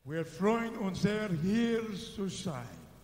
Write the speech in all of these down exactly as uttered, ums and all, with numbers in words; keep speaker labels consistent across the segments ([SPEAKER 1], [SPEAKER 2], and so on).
[SPEAKER 1] Wir freuen uns sehr, hier zu sein.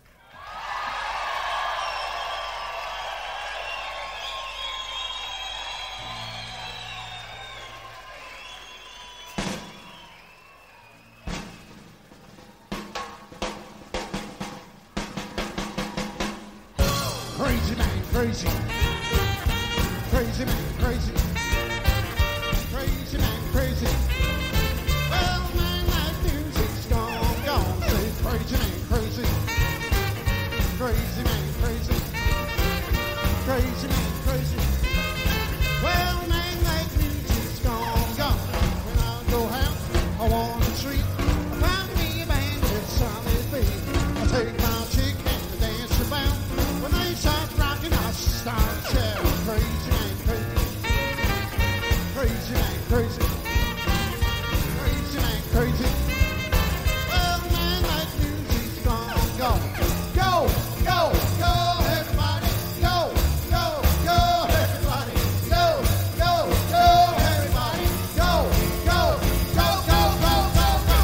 [SPEAKER 2] Crazy man, crazy. Crazy man, crazy. Crazy man, crazy. Well, man, that music's gone, gone. Say crazy man, crazy. Crazy man, crazy. Crazy man, crazy. Well, man, that music's gone, gone. When I go out, I want a treat. I find me a band with solid beat. I take my chick and I dance about. When they start rocking, I start shouting. Crazy man, crazy. Crazy man, crazy. Crazy man, crazy. Well, man, that music's gone, gone. Go, go, go, everybody. Go, go, go, everybody. Go, go, go, everybody. Go, go, go, go, go, go, go.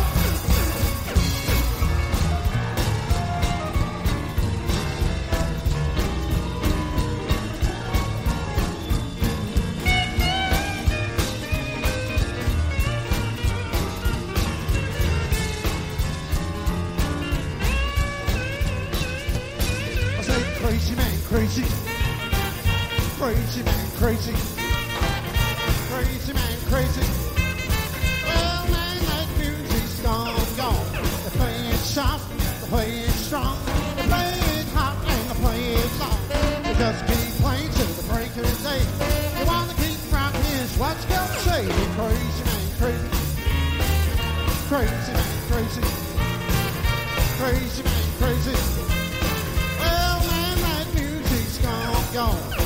[SPEAKER 2] I say crazy man, crazy. Crazy man, crazy. Crazy man, crazy. Well, man, that music's gone, gone. They play it soft, they play it strong. They play it hot and they play it long. They just keep playing till the break of day. You wanna keep rocking is what you gonna say. Crazy man, crazy. Crazy man, crazy. Crazy man, crazy. Well, man, that music's gone, gone.